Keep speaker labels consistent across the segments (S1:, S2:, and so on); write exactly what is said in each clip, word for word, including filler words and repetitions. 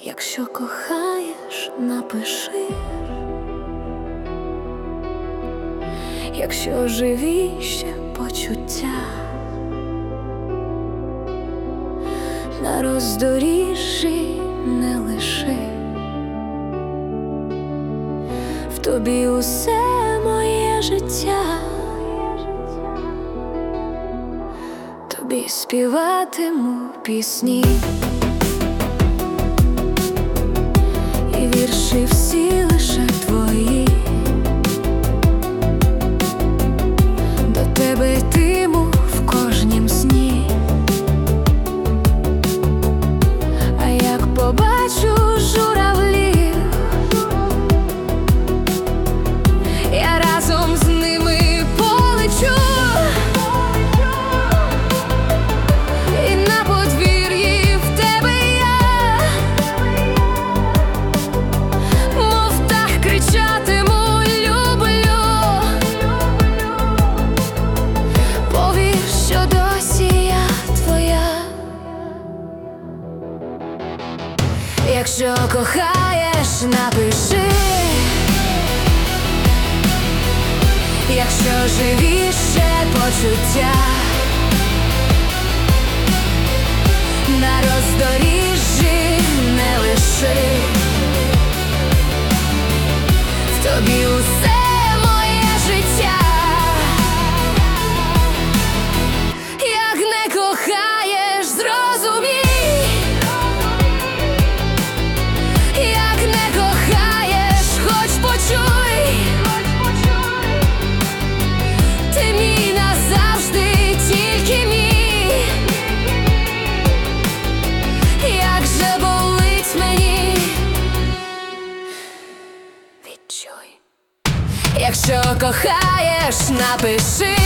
S1: Якщо кохаєш, напиши, якщо живі ще почуття, на роздоріжжі не лиши, в тобі усе моє життя, тобі співатиму пісні. І вірші всі лише твої, до тебе йтиму в кожнім сні. А як побачу журавлів, я разом з ними полечу, і на подвір'ї в тебе я, мов птах кричатиму люблю. Повір, що досі я твоя. Якщо кохаєш, напиши, якщо живі ще почуття, на роздоріжжі не лиши, в тобі усе моє життя. Як не кохаєш, зрозумій, як не кохаєш, хоч почуй, ти мій назавжди, тільки мій. Як же болить мені, відчуй. Якщо кохаєш, напиши,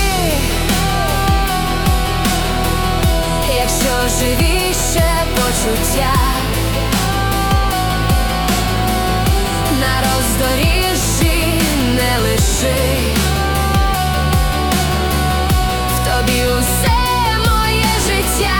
S1: якщо живі ще почуття, на роздоріжжі не лиши, в тобі усе моє життя.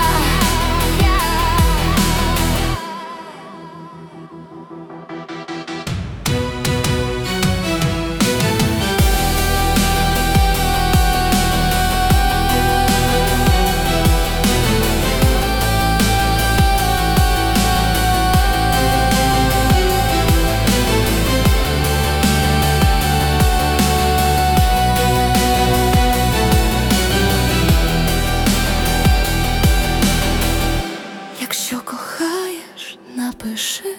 S1: Якщо кохаєш, напиши,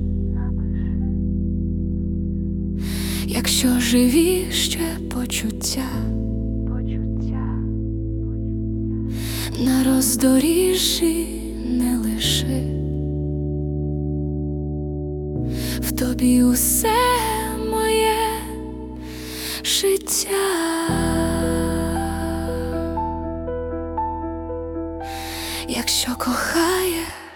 S1: якщо живі ще почуття, на роздоріжжі не лиши, в тобі усе моє життя. Якщо кохаєш,